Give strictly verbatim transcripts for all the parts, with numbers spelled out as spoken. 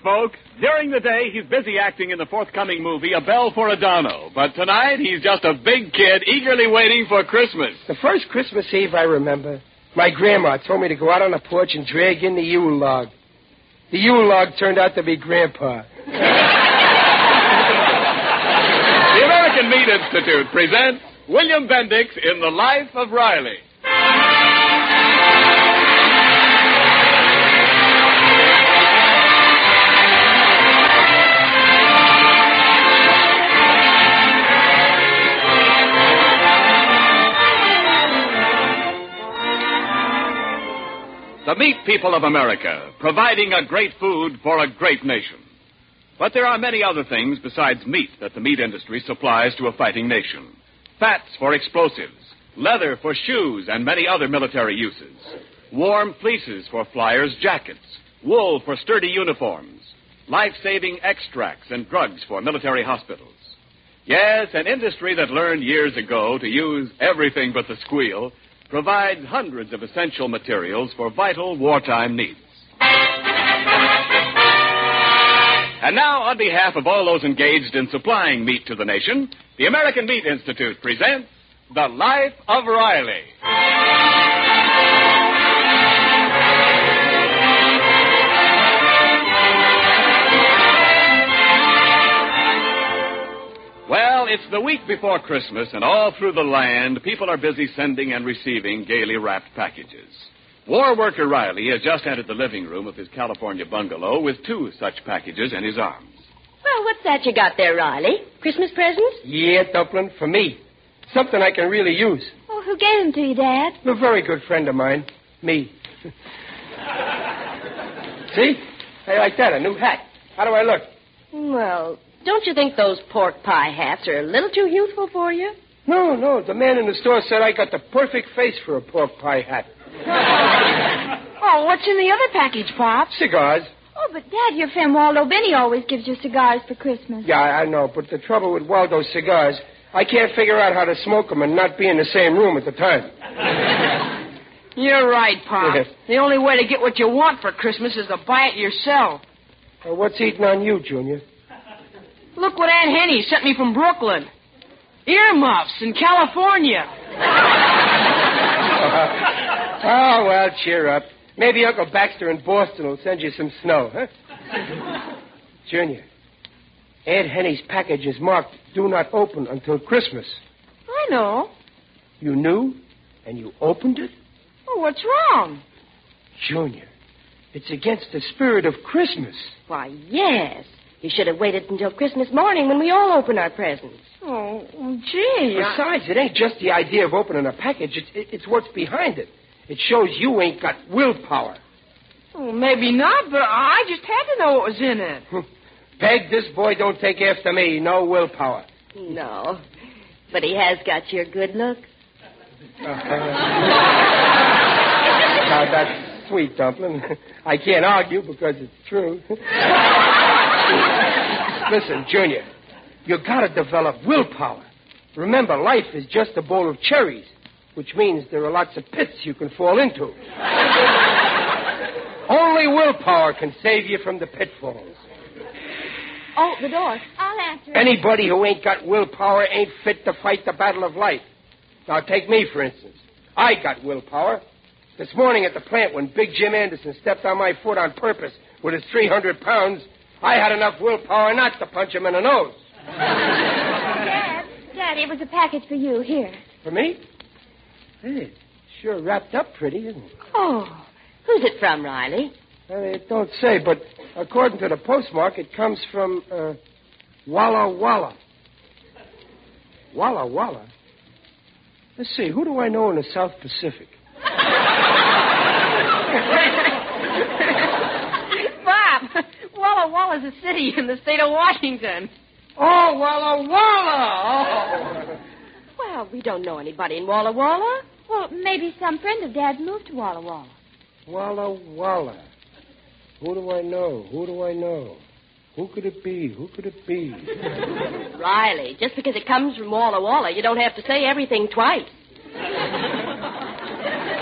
folks. During the day, he's busy acting in the forthcoming movie, A Bell for Adano. But tonight, he's just a big kid eagerly waiting for Christmas. The first Christmas Eve I remember, my grandma told me to go out on the porch and drag in the Yule log. The Yule log turned out to be Grandpa. The American Meat Institute presents William Bendix in The Life of Riley. The meat people of America, providing a great food for a great nation. But there are many other things besides meat that the meat industry supplies to a fighting nation. Fats for explosives, leather for shoes and many other military uses, warm fleeces for flyers' jackets, wool for sturdy uniforms, life-saving extracts and drugs for military hospitals. Yes, an industry that learned years ago to use everything but the squeal provides hundreds of essential materials for vital wartime needs. And now, on behalf of all those engaged in supplying meat to the nation, the American Meat Institute presents The Life of Riley. Well, it's the week before Christmas, and all through the land, people are busy sending and receiving gaily wrapped packages. War worker Riley has just entered the living room of his California bungalow with two such packages in his arms. Well, what's that you got there, Riley? Christmas presents? Yeah, Dumpling, for me. Something I can really use. Oh, who gave them to you, Dad? A very good friend of mine. Me. See? Hey, like that, a new hat. How do I look? Well, don't you think those pork pie hats are a little too youthful for you? No, no. The man in the store said I got the perfect face for a pork pie hat. Oh, what's in the other package, Pop? Cigars. Oh, but, Dad, your friend Waldo Benny always gives you cigars for Christmas. Yeah, I know, but the trouble with Waldo's cigars, I can't figure out how to smoke them and not be in the same room at the time. You're right, Pop. Yes. The only way to get what you want for Christmas is to buy it yourself. Well, what's eating on you, Junior? Look what Aunt Henny sent me from Brooklyn. Earmuffs in California. Oh, well, cheer up. Maybe Uncle Baxter in Boston will send you some snow, huh? Junior, Aunt Henny's package is marked Do Not Open Until Christmas. I know. You knew, and you opened it? Oh, what's wrong? Junior, it's against the spirit of Christmas. Why, yes. You should have waited until Christmas morning when we all open our presents. Oh, gee. Besides, it ain't just the idea of opening a package. It's, it's what's behind it. It shows you ain't got willpower. Oh, maybe not, but I just had to know what was in it. Peg, this boy don't take after me. No willpower. No, but he has got your good look. Uh-huh. Now, that's sweet, Dumpling. I can't argue because it's true. Listen, Junior, you gotta develop willpower. Remember, life is just a bowl of cherries, which means there are lots of pits you can fall into. Only willpower can save you from the pitfalls. Oh, the door. I'll answer it. Anybody who ain't got willpower ain't fit to fight the battle of life. Now, take me, for instance. I got willpower. This morning at the plant, when Big Jim Anderson stepped on my foot on purpose with his three hundred pounds, I had enough willpower not to punch him in the nose. Dad, Dad, it was a package for you. Here. For me? Hey, it's sure wrapped up pretty, isn't it? Oh, who's it from, Riley? Well, it don't say, but according to the postmark, it comes from uh, Walla Walla. Walla Walla? Let's see, who do I know in the South Pacific? Bob, Walla Walla's a city in the state of Washington. Oh, Walla Walla! Oh. Well, we don't know anybody in Walla Walla. Well, maybe some friend of Dad's moved to Walla Walla. Walla Walla. Who do I know? Who do I know? Who could it be? Who could it be? Riley, just because it comes from Walla Walla, you don't have to say everything twice.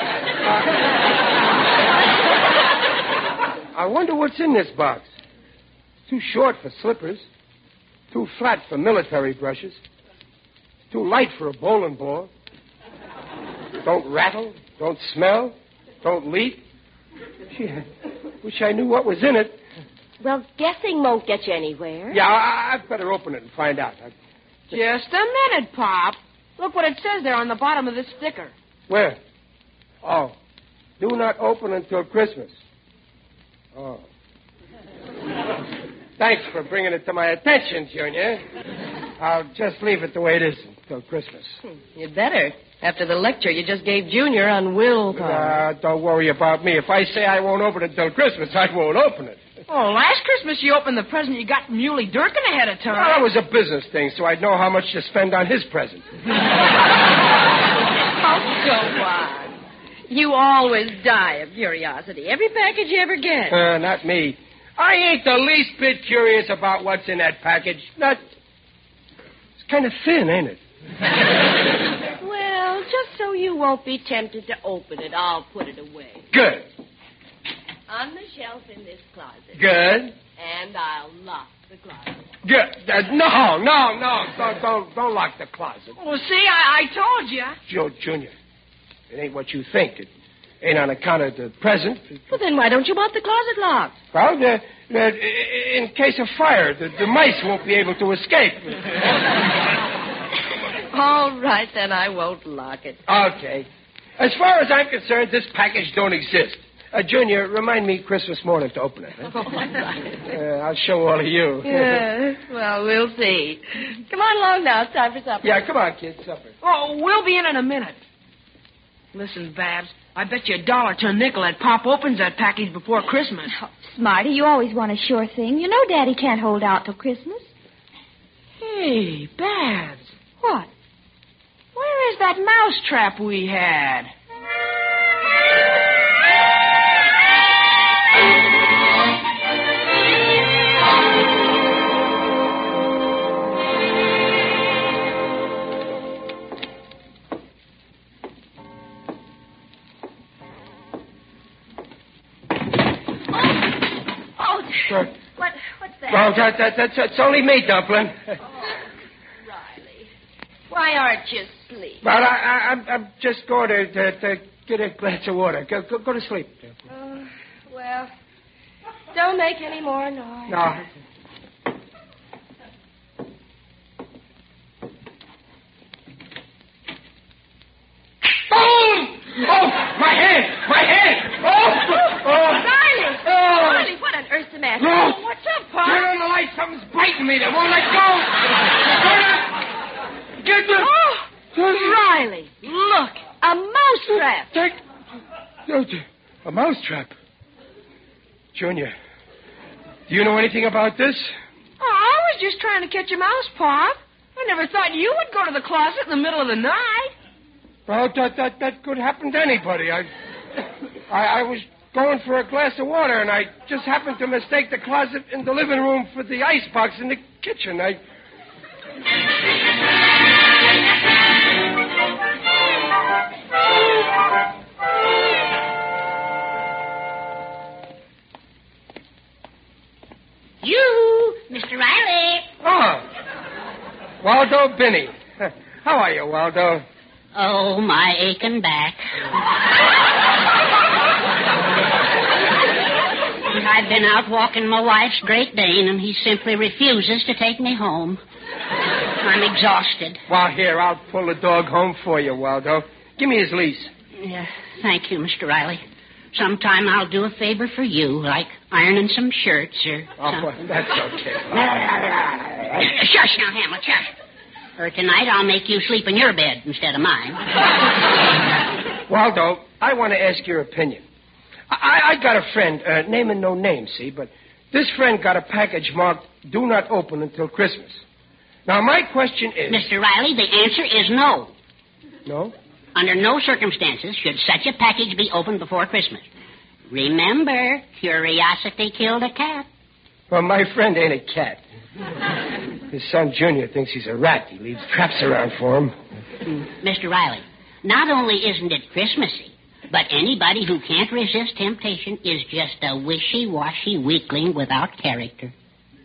I wonder what's in this box. Too short for slippers. Too flat for military brushes. Too light for a bowling ball. Don't rattle. Don't smell. Don't leak. Gee, I wish I knew what was in it. Well, guessing won't get you anywhere. Yeah, I, I'd better open it and find out. I... Just a minute, Pop. Look what it says there on the bottom of this sticker. Where? Oh. Do not open until Christmas. Oh. Thanks for bringing it to my attention, Junior. I'll just leave it the way it is until Christmas. You'd better. After the lecture you just gave Junior on willpower. Uh, don't worry about me. If I say I won't open it until Christmas, I won't open it. Oh, last Christmas you opened the present you got from Muley Durkin ahead of time. Well, that was a business thing, so I'd know how much to spend on his present. Oh, go on. You always die of curiosity. Every package you ever get. Uh, not me. I ain't the least bit curious about what's in that package. Not... It's kind of thin, ain't it? Well, just so you won't be tempted to open it, I'll put it away. Good. On the shelf in this closet. Good. And I'll lock the closet. Good. Uh, no, no, no. Don't, don't, don't lock the closet. Well, see, I, I told you. Joe Junior, it ain't what you think. It ain't on account of the present. Well, then why don't you want the closet locked? Well, uh, uh, in case of fire, the, the mice won't be able to escape. All right, then I won't lock it. Okay. As far as I'm concerned, this package don't exist. Uh, Junior, remind me Christmas morning to open it. Huh? All right. Uh, I'll show all of you. Yeah, well, we'll see. Come on along now. It's time for supper. Yeah, come on, kids. Supper. Oh, we'll be in in a minute. Listen, Babs, I bet you a dollar to a nickel that Pop opens that package before Christmas. Oh, Smarty, you always want a sure thing. You know Daddy can't hold out till Christmas. Hey, Babs. What? Where is that mouse trap we had? Sure. What, what's that? Well, that, that, that's it's only me, Dumpling. Oh, Riley. Why aren't you asleep? But I, I, I'm, I'm just going to, to, to get a glass of water. Go, go, go to sleep. Uh, well, don't make any more noise. No. Oh! Oh, my hand! My hand! Oh! Oh! Riley! Oh! Riley, what on earth's the matter? No. Oh, what's up, Pop? Turn on the light. Something's biting me. They won't let go. Turn it. Get the... Oh, Riley, look, a mouse trap. Take... Oh, a mouse trap. Junior, do you know anything about this? Oh, I was just trying to catch a mouse, Pop. I never thought you would go to the closet in the middle of the night. Well, that, that, that could happen to anybody. I, I, I was going for a glass of water, and I just happened to mistake the closet in the living room for the icebox in the kitchen. I... You, Mister Riley. Oh, Waldo Binney. How are you, Waldo? Oh, my aching back. I've been out walking my wife's Great Dane, and he simply refuses to take me home. I'm exhausted. Well, here, I'll pull the dog home for you, Waldo. Give me his leash. Yeah, thank you, Mister Riley. Sometime I'll do a favor for you, like ironing some shirts or Oh, well, something. that's okay. Shush now, Hamlet, shush. Or tonight I'll make you sleep in your bed instead of mine. Waldo, I want to ask your opinion. I, I got a friend, uh, naming no name, see, but this friend got a package marked, do not open until Christmas. Now, my question is... Mister Riley, the answer is no. No? Under no circumstances should such a package be opened before Christmas. Remember, curiosity killed a cat. Well, my friend ain't a cat. His son, Junior, thinks he's a rat. He leaves traps around for him. Mister Riley, not only isn't it Christmassy, but anybody who can't resist temptation is just a wishy-washy weakling without character.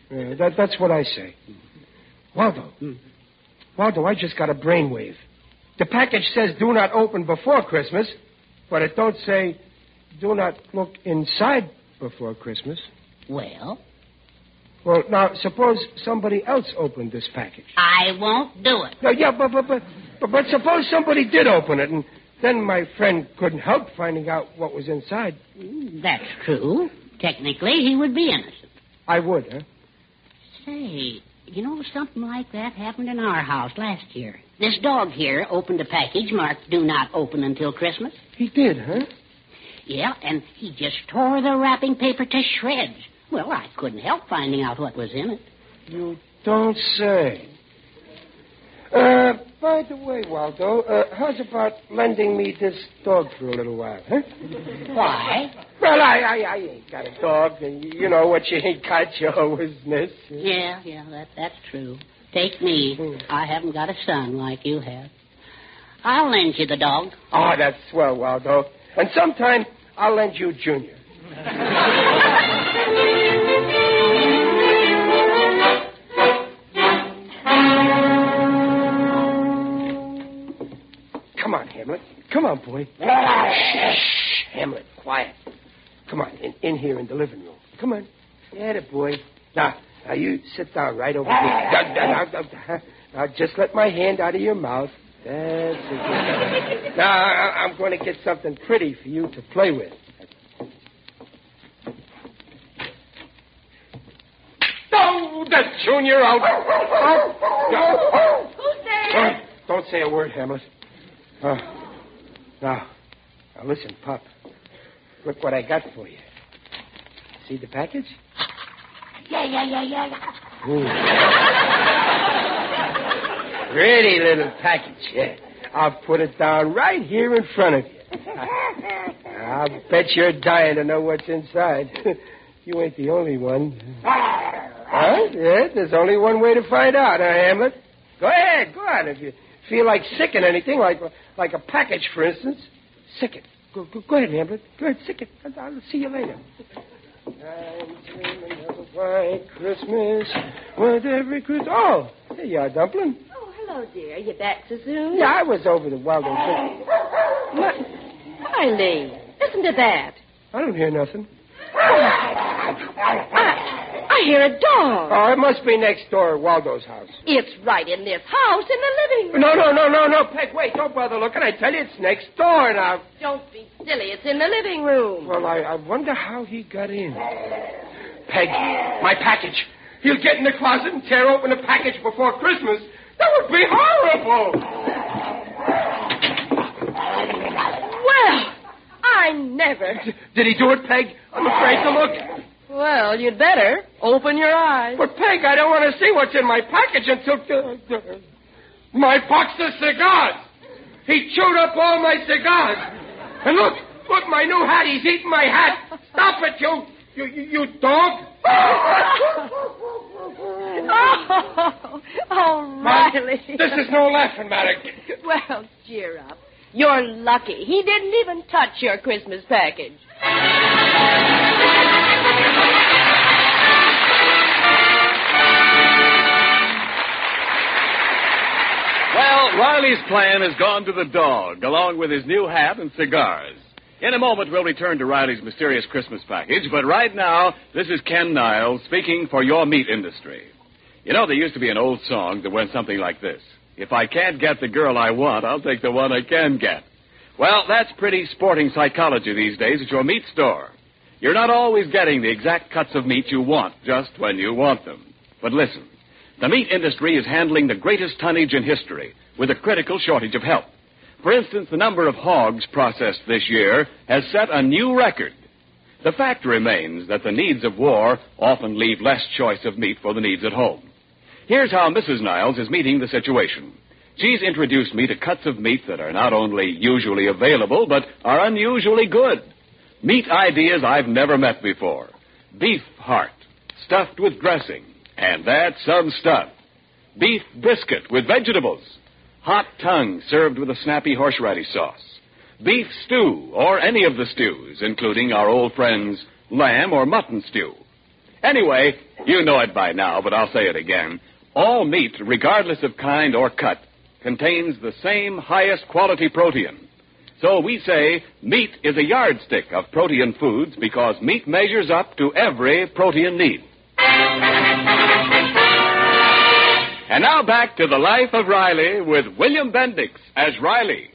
Yeah, that, that's what I say. Waldo. Hmm. Waldo, I just got a brainwave. The package says do not open before Christmas, but it don't say do not look inside before Christmas. Well? Well, now, suppose somebody else opened this package. I won't do it. No, yeah, but, but, but, but, but suppose somebody did open it, and then my friend couldn't help finding out what was inside. That's true. Technically, he would be innocent. I would, huh? Say, you know, something like that happened in our house last year. This dog here opened a package marked do not open until Christmas. He did, huh? Yeah, and he just tore the wrapping paper to shreds. Well, I couldn't help finding out what was in it. You don't say. Uh, by the way, Waldo, uh, how's about lending me this dog for a little while, huh? Why? Well, I, I, I ain't got a dog, and you know what you ain't got, you always miss. Yeah, yeah, that, that's true. Take me. Hmm. I haven't got a son like you have. I'll lend you the dog. Oh, that's swell, Waldo. And sometime I'll lend you Junior. Come on, Hamlet. Come on, boy. Shh, Hamlet, quiet. Come on, in, in here in the living room. Come on. Get it, boy. Now, now you sit down right over here. Now, now, now, now, just let my hand out of your mouth. That's it. Now, I, I'm going to get something pretty for you to play with. Oh, that's Junior out. Oh, who's there? Oh, don't say a word, Hamlet. Uh, now, now listen, Pop. Look what I got for you. See the package? Yeah, yeah, yeah, yeah, yeah. Ooh. Pretty little package, yeah. I'll put it down right here in front of you. I'll bet you're dying to know what's inside. You ain't the only one. Huh? Yeah, there's only one way to find out, huh, Hamlet? Go ahead, go on. If you feel like sicking anything, like like a package, for instance, sick it. Go, go, go ahead, Hamlet. Go ahead, sick it. I'll, I'll see you later. I'm dreaming of a white Christmas with every Christmas. Oh, there you are, Dumpling. Oh, hello, dear. You back so soon? Yeah, I was over the Waldo. What? Eileen, listen to that. I don't hear nothing. I, I hear a dog. Oh, it must be next door at Waldo's house. It's right in this house in the living room. No, no, no, no, no, Peg, wait. Don't bother looking. I tell you, it's next door now. Don't be silly. It's in the living room. Well, I, I wonder how he got in. Peg, my package. He'll get in the closet and tear open the package before Christmas. That would be horrible. Well, I never. D- did he do it, Peg? I'm afraid to look. Well, you'd better. Open your eyes. But, Peg, I don't want to see what's in my package until... Uh, uh, my box of cigars. He chewed up all my cigars. And look, look, my new hat. He's eating my hat. Stop it, you, you, you, you dog. oh, oh, Riley. Mom, this is no laughing matter. Well, cheer up. You're lucky. He didn't even touch your Christmas package. Well, Riley's plan has gone to the dog, along with his new hat and cigars. In a moment, we'll return to Riley's mysterious Christmas package, but right now, this is Ken Niles speaking for your meat industry. You know, there used to be an old song that went something like this. If I can't get the girl I want, I'll take the one I can get. Well, that's pretty sporting psychology these days at your meat store. You're not always getting the exact cuts of meat you want just when you want them. But listen, the meat industry is handling the greatest tonnage in history with a critical shortage of help. For instance, the number of hogs processed this year has set a new record. The fact remains that the needs of war often leave less choice of meat for the needs at home. Here's how Missus Niles is meeting the situation. She's introduced me to cuts of meat that are not only usually available, but are unusually good. Meat ideas I've never met before. Beef heart, stuffed with dressing, and that's some stuff. Beef brisket with vegetables. Hot tongue served with a snappy horseradish sauce. Beef stew, or any of the stews, including our old friends' lamb or mutton stew. Anyway, you know it by now, but I'll say it again. All meat, regardless of kind or cut, contains the same highest quality protein. So we say meat is a yardstick of protein foods because meat measures up to every protein need. And now back to the life of Riley with William Bendix as Riley.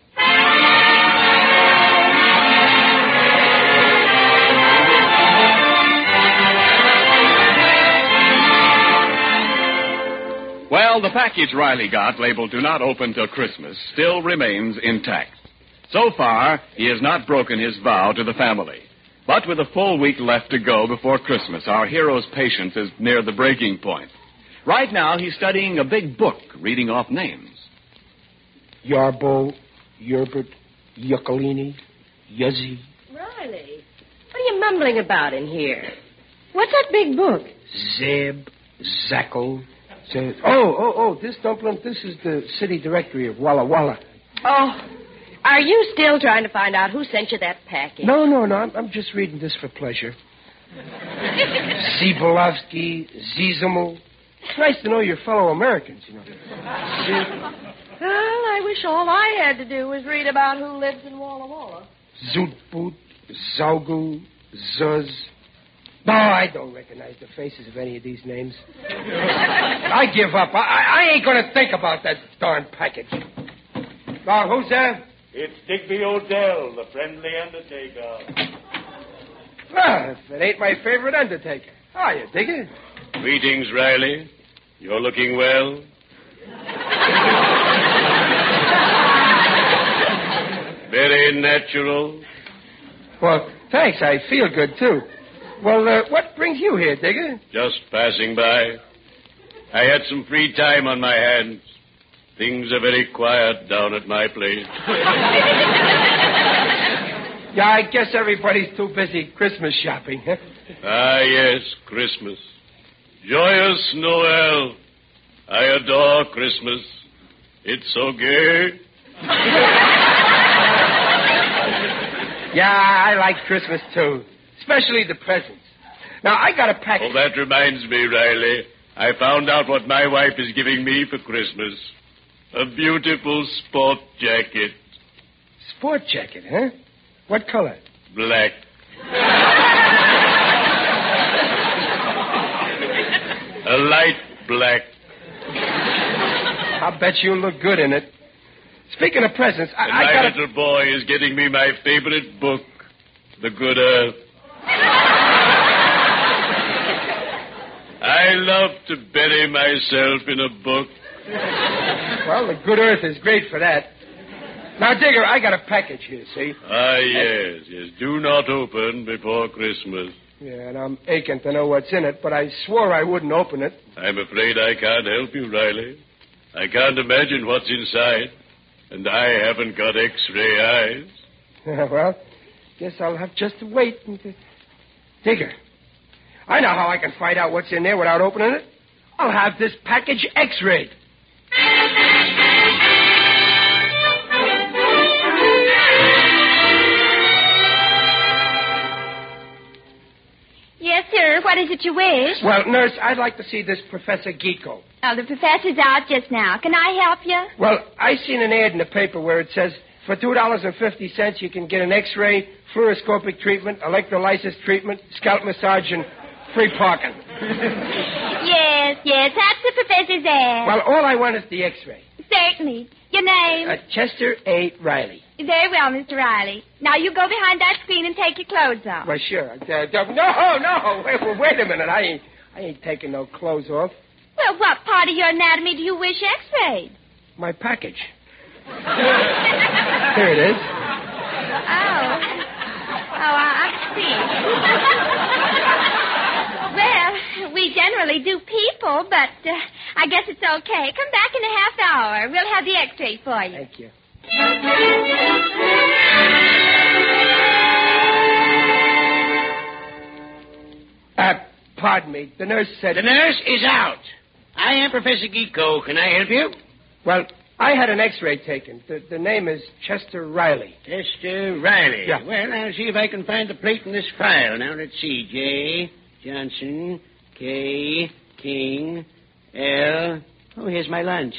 Well, the package Riley got, labeled "Do Not Open Till Christmas," still remains intact. So far, he has not broken his vow to the family. But with a full week left to go before Christmas, our hero's patience is near the breaking point. Right now, he's studying a big book, reading off names. Yarbo, Yerbert, Yuccolini, Yuzzy. Riley, what are you mumbling about in here? What's that big book? Zeb, Zackel. Zeb. Oh, oh, oh, this, Dumpling, this is the city directory of Walla Walla. Oh, are you still trying to find out who sent you that package? No, no, no, I'm, I'm just reading this for pleasure. Zibolovsky, Zizimel. It's nice to know your fellow Americans, you know. Well, I wish all I had to do was read about who lives in Walla Walla. Zutboot, Zaugu, Zuz. No, I don't recognize the faces of any of these names. I give up. I, I ain't going to think about that darn package. Now, who's there? It's Digby Odell, the friendly undertaker. Well, if it ain't my favorite undertaker. How are you, Digger? Greetings, Riley. You're looking well. Very natural. Well, thanks. I feel good, too. Well, uh, what brings you here, Digger? Just passing by. I had some free time on my hands. Things are very quiet down at my place. Yeah, I guess everybody's too busy Christmas shopping, huh? Ah, yes, Christmas. Joyous Noel. I adore Christmas. It's so gay. Yeah, I like Christmas, too. Especially the presents. Now, I got a package. Oh, that reminds me, Riley. I found out what my wife is giving me for Christmas. A beautiful sport jacket. Sport jacket, huh? What color? Black. A light black. I'll bet you'll look good in it. Speaking of presents, I, and I my got a... little boy is getting me my favorite book, The Good Earth. I love to bury myself in a book. Well, The Good Earth is great for that. Now, Digger, I got a package here, see? Ah, yes, yes. Do not open before Christmas. Yeah, and I'm aching to know what's in it, but I swore I wouldn't open it. I'm afraid I can't help you, Riley. I can't imagine what's inside, and I haven't got X-ray eyes. Well, guess I'll have just to wait. And to... Digger, I know how I can find out what's in there without opening it. I'll have this package X-rayed. Yes, sir. What is it you wish? Well, nurse, I'd like to see this Professor Geeko. Oh, the professor's out just now. Can I help you? Well, I seen an ad in the paper where it says for two dollars and fifty cents you can get an X-ray, fluoroscopic treatment, electrolysis treatment, scalp massage, and free parking. Yes, yes. That's the professor's ad. Well, all I want is the X-ray. Certainly. Your name? Uh, Chester A. Riley. Very well, Mister Riley. Now you go behind that screen and take your clothes off. Well, sure. Uh, no, no. Wait, wait a minute. I ain't, I ain't taking no clothes off. Well, what part of your anatomy do you wish X-rayed? My package. Here it is. Oh. Oh, I see. Well, we generally do people, but uh, I guess it's okay. Come back in a half hour. We'll have the X-ray for you. Thank you. Uh, pardon me. The nurse said... The nurse is out. I am Professor Geeko. Can I help you? Well, I had an X-ray taken. The, the name is Chester Riley. Chester Riley. Yeah. Well, I'll see if I can find the plate in this file. Now, let's see, J. Johnson, K, King, L. Oh, here's my lunch.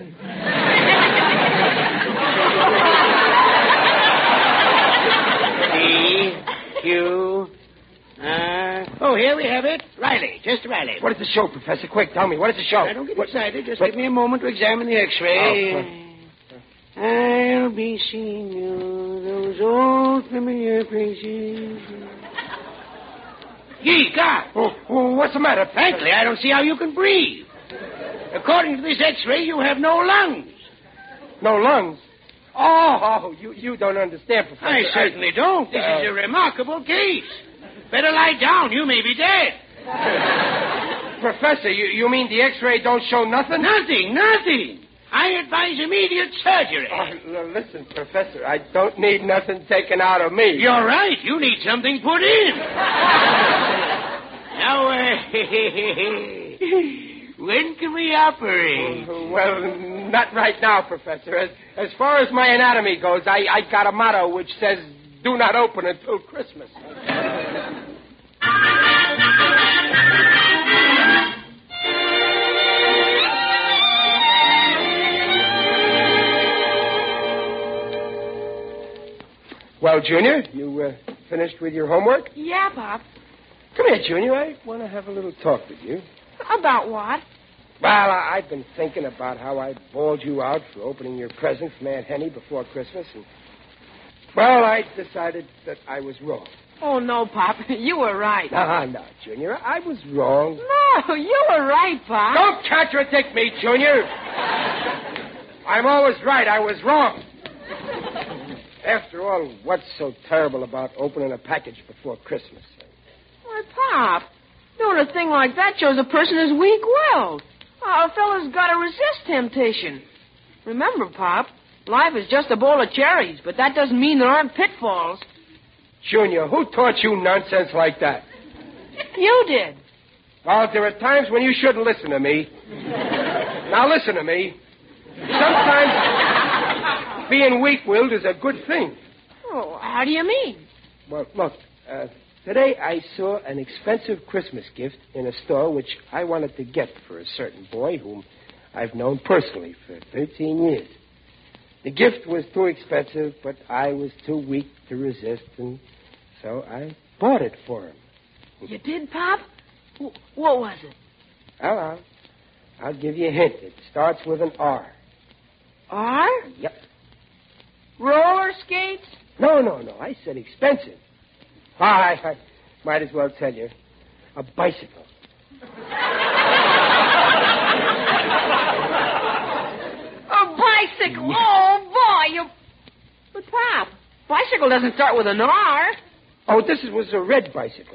D, Q, R. Oh, here we have it. Riley, just Riley. What does it show, Professor? Quick, tell me. What does it show? I don't get what? excited. Just what? give me a moment to examine the X-ray. Oh, I'll be seeing you those old familiar places. Gee, God. Oh, oh, what's the matter? Frankly, I don't see how you can breathe. According to this X-ray, you have no lungs. No lungs? Oh, oh you, you don't understand, Professor. I certainly don't. This Uh, is a remarkable case. Better lie down. You may be dead. Professor, you, you mean the X-ray don't show nothing? Nothing, nothing. I advise immediate surgery. Oh, l- listen, Professor, I don't need nothing taken out of me. You're right. You need something put in. Now, uh, when can we operate? Uh, Well, not right now, Professor. As, as far as my anatomy goes, I, I got a motto which says, do not open until Christmas. Well, Junior, you uh, finished with your homework? Yeah, Pop. Come here, Junior. I want to have a little talk with you. About what? Well, I- I've been thinking about how I bawled you out for opening your present from Aunt Henny before Christmas, and, well, I decided that I was wrong. Oh, no, Pop. You were right. No, no, Junior. I was wrong. No, you were right, Pop. Don't contradict me, Junior. I'm always right. I was wrong. After all, what's so terrible about opening a package before Christmas? Why, Pop, doing a thing like that shows a person is weak-willed. Uh, a fella's got to resist temptation. Remember, Pop, life is just a bowl of cherries, but that doesn't mean there aren't pitfalls. Junior, who taught you nonsense like that? You did. Well, there are times when you shouldn't listen to me. Now, listen to me. Sometimes being weak-willed is a good thing. Oh, how do you mean? Well, look, uh, today I saw an expensive Christmas gift in a store which I wanted to get for a certain boy whom I've known personally for thirteen years. The gift was too expensive, but I was too weak to resist, and so I bought it for him. You did, Pop? W- what was it? Well, I'll, I'll give you a hint. It starts with an R. R? Yep. Roller skates? No, no, no. I said expensive. Ah, I, I might as well tell you. A bicycle. A bicycle? Oh, boy, you... But, Pop, bicycle doesn't start with an R. Oh, this was a red bicycle.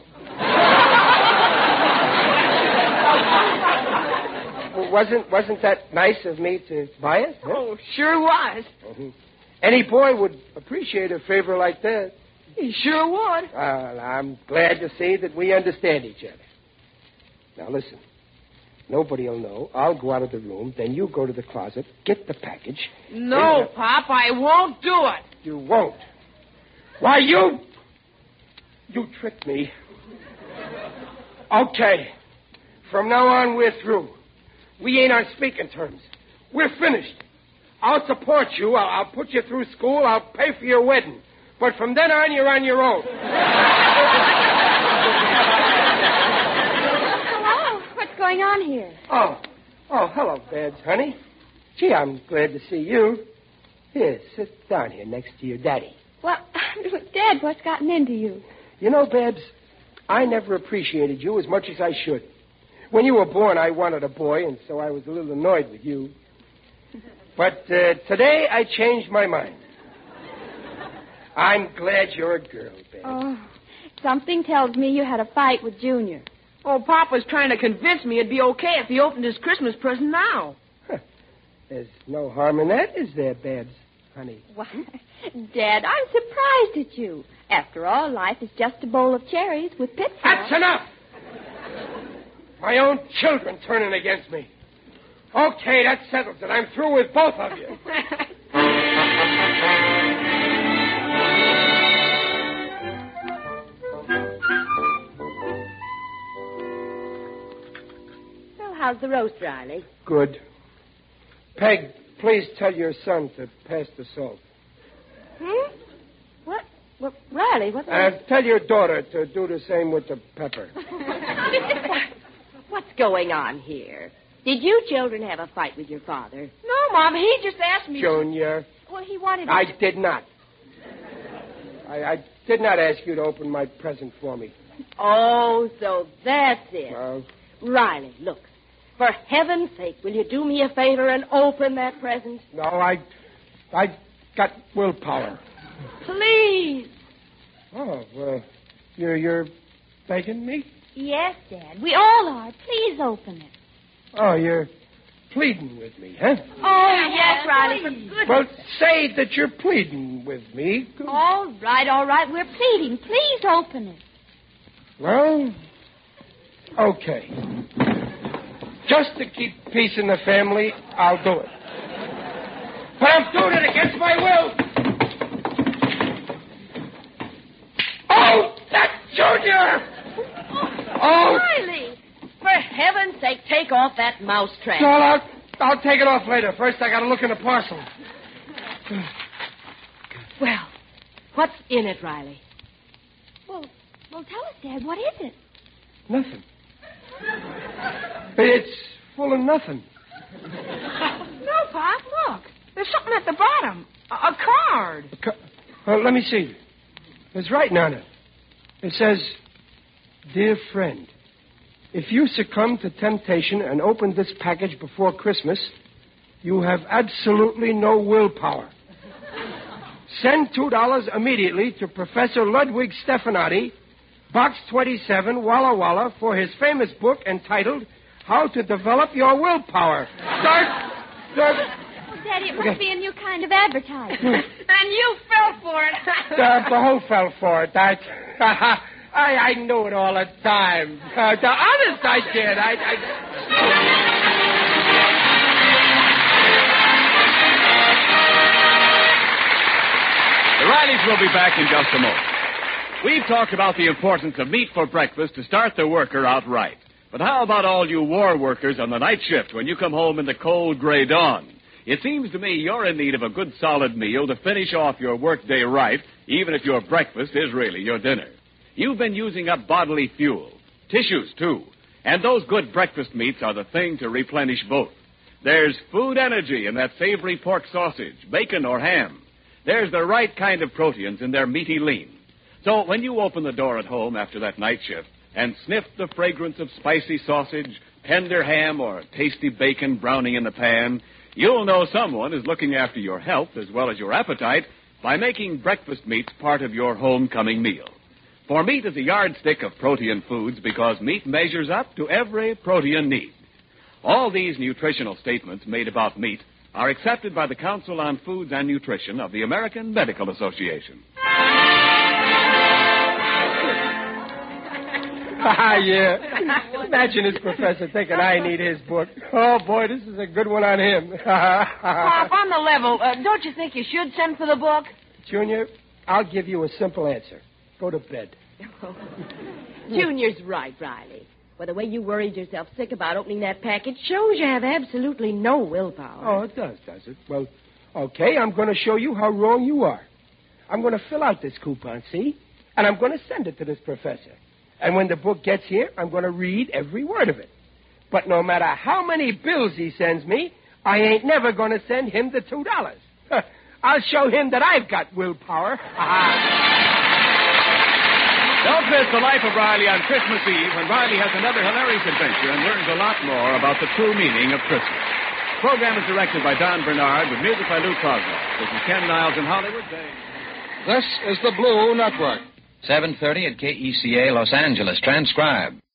Well, wasn't wasn't that nice of me to buy it? Huh? Oh, sure was. Mhm. Any boy would appreciate a favor like that. He sure would. Well, I'm glad to see that we understand each other. Now, listen. Nobody will know. I'll go out of the room. Then you go to the closet, get the package. No, then- Pop, I won't do it. You won't. Why, you... You tricked me. Okay. From now on, we're through. We ain't on speaking terms. We're finished. I'll support you. I'll, I'll put you through school. I'll pay for your wedding. But from then on, you're on your own. Hello. What's going on here? Oh. Oh, hello, Babs, honey. Gee, I'm glad to see you. Here, sit down here next to your daddy. Well, Dad, what's gotten into you? You know, Babs, I never appreciated you as much as I should. When you were born, I wanted a boy, and so I was a little annoyed with you. But uh, today, I changed my mind. I'm glad you're a girl, Babs. Oh, something tells me you had a fight with Junior. Oh, Papa's trying to convince me it'd be okay if he opened his Christmas present now. Huh. There's no harm in that, is there, Babs, honey? Why, Dad, I'm surprised at you. After all, life is just a bowl of cherries with pitfalls. That's enough! My own children turning against me. Okay, that settles it. I'm through with both of you. How's the roast, Riley? Good. Peg, please tell your son to pass the salt. Hmm? What? What, Riley, what? Uh, tell your daughter to do the same with the pepper. What's going on here? Did you children have a fight with your father? No, Mom, he just asked me... Junior. Well, he wanted... I to... did not. I, I did not ask you to open my present for me. Oh, so that's it. Well... Riley, look. For heaven's sake, will you do me a favor and open that present? No, I... I got willpower. Please. Oh, well, you're, you're begging me? Yes, Dad. We all are. Please open it. Oh, you're pleading with me, huh? Oh, yes, Riley, for goodness. Well, say that you're pleading with me. All right, all right. We're pleading. Please open it. Well, okay. Just to keep peace in the family, I'll do it. But I'm doing it against my will. Oh, that Junior! Oh! Riley, for heaven's sake, take off that mousetrap. No, I'll, I'll take it off later. First, I got to look in the parcel. Well, what's in it, Riley? Well, well, tell us, Dad. What is it? Nothing. It's full of nothing. No, Pop, look. There's something at the bottom. A, a card. A ca- well, let me see. There's writing on it. It says, Dear friend, if you succumb to temptation and open this package before Christmas, you have absolutely no willpower. Send two dollars immediately to Professor Ludwig Stefanati, Box twenty-seven, Walla Walla, for his famous book entitled How to Develop Your Willpower. Start. Start. Well, Daddy, it must okay. be a new kind of advertising. And you fell for it. uh, the whole fell for it. I, I, I knew it all the time. Uh, the honest, I did. I. I... The Rileys will be back in just a moment. We've talked about the importance of meat for breakfast to start the worker out right. But how about all you war workers on the night shift when you come home in the cold gray dawn? It seems to me you're in need of a good solid meal to finish off your workday right, even if your breakfast is really your dinner. You've been using up bodily fuel, tissues too, and those good breakfast meats are the thing to replenish both. There's food energy in that savory pork sausage, bacon or ham. There's the right kind of proteins in their meaty lean. So when you open the door at home after that night shift and sniff the fragrance of spicy sausage, tender ham, or tasty bacon browning in the pan, you'll know someone is looking after your health as well as your appetite by making breakfast meats part of your homecoming meal. For meat is a yardstick of protein foods because meat measures up to every protein need. All these nutritional statements made about meat are accepted by the Council on Foods and Nutrition of the American Medical Association. Ah, yeah. Imagine this professor thinking I need his book. Oh, boy, this is a good one on him. Pop, on the level, uh, don't you think you should send for the book? Junior, I'll give you a simple answer. Go to bed. Junior's right, Riley. Well, the way you worried yourself sick about opening that package shows you have absolutely no willpower. Oh, it does, does it? Well, okay, I'm going to show you how wrong you are. I'm going to fill out this coupon, see? And I'm going to send it to this professor. And when the book gets here, I'm going to read every word of it. But no matter how many bills he sends me, I ain't never going to send him the two dollars. I'll show him that I've got willpower. Don't miss The Life of Riley on Christmas Eve when Riley has another hilarious adventure and learns a lot more about the true meaning of Christmas. The program is directed by Don Bernard with music by Lou Crosby. This is Ken Niles in Hollywood saying... This is the Blue Network. seven thirty at K E C A Los Angeles, transcribed.